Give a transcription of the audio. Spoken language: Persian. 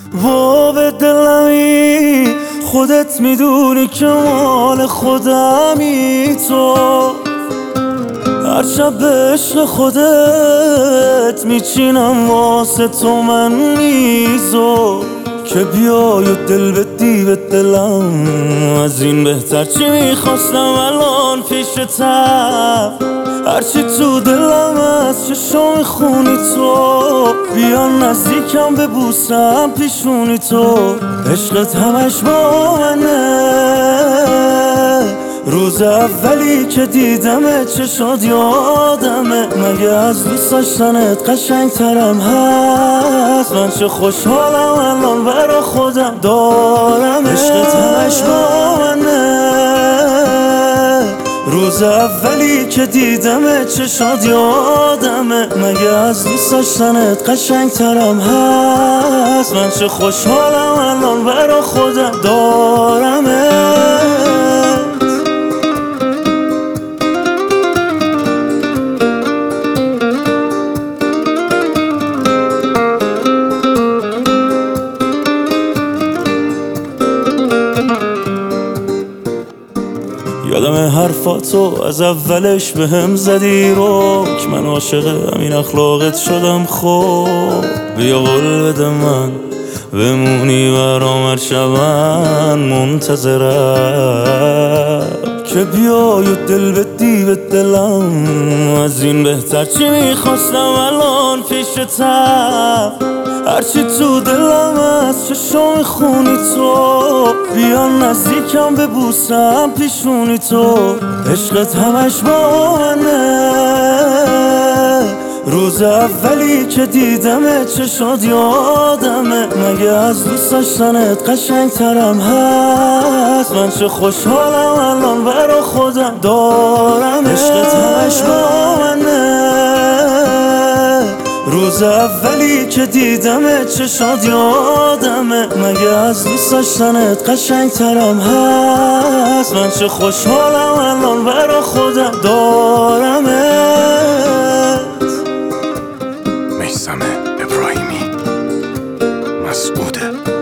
به دلمی خودت میدونی که مال خودمی تو، هر شب به عشق خودت میچینم واسه تو من میزو، که بیای و دل بدی به دلم. از این بهتر چی میخواستم الان پیشتم، هرچی تو دلم از چشم میخونی تو، بیا نزدیکم ببوسم پیشونی تو. عشقت همش با منه، روز اولی که دیدمت چه شد یادمه، مگه از دوست داشتنت قشنگ ترم هست؟ من چه خوشحالم الان برا خودم دارم. عشقت همش با منه، روز اولی که دیدمت چه شد یادمه، مگه از دوست داشتنت قشنگ ترم هست؟ من چه خوشحالم الان برا خودم دارم. یادم حرفاتو از اولش به هم زدی رو، که من عاشق همین اخلاقت شدم. خب بیا قول بده من بمونی برام هر شب، من منتظرم، که بیای و دل بدی به دلم. از این بهتر چی میخواستم الان پیشتم، هرچی تو دلم از چشم میخونی تو، بیا نزدیکم ببوسم پیشونی تو. عشقت همش با منه، روز اولی که دیدمت چه شد یادمه، مگه از دوست داشتنت قشنگ ترم هست؟ من چه خوشحالم الان برا خودم دارم. عشقت همش با منه، روز اولی که دیدمت چه شد یادمه، مگه از دوست داشتنت قشنگ ترم هست؟ من چه خوشحالم الان برا خودم دارم. میثم ابراهیمی مسعوده.